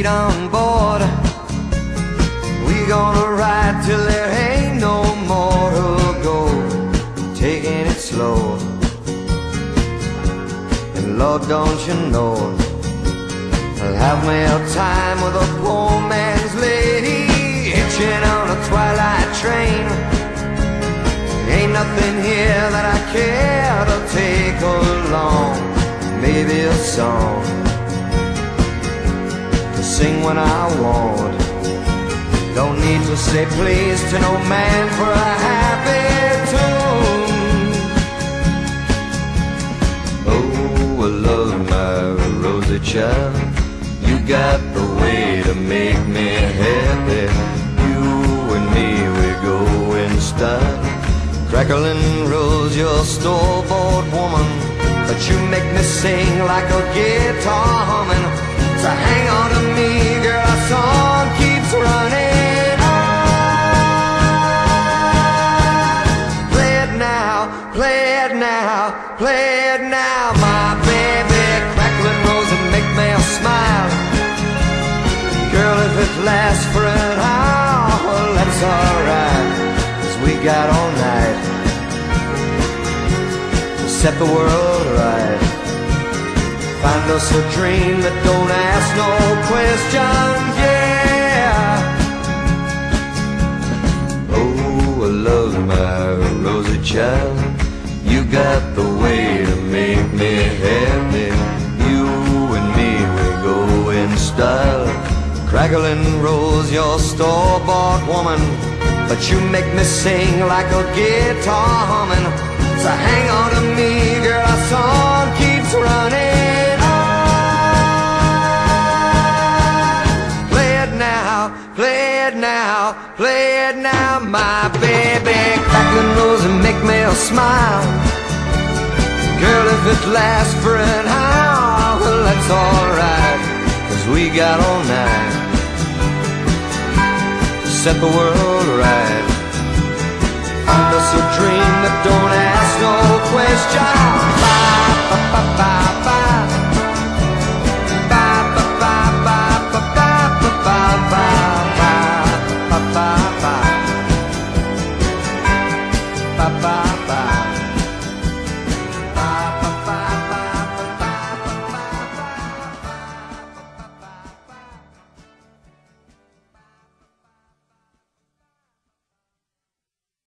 feet on board. We gonna ride till there ain't no more to go, taking it slow. And Lord, don't you know, I'll have me a time with a poor man's lady, hitching on a twilight train. Ain't nothing here that I care to take along. Maybe a song to sing when I want. Don't need to say please to no man for a happy tune. Oh, I love my Rosie child. You got the way to make me happy. You and me, we go in style. Crackling rose, you're store-bought woman, but you make me sing like a guitar humming. So hang on to me, girl, our song keeps running on. Play it now, play it now, play it now, my baby. Crackling rose and make me smile. Girl, if it lasts for an hour, well, that's alright, 'cause we got all night to set the world right. Find us a dream that don't ask no questions, yeah. Oh, I love my Rosie child. You got the way to make me happy. You and me, we go in style. Crackling rose, you're store-bought woman, but you make me sing like a guitar humming. So hang on to me, girl, our song keeps running on. Play it now, play it now, play it now, my baby. Crackling rose and make me smile. Girl, if it lasts for an hour, well, that's alright, 'cause we got all night to set the world right.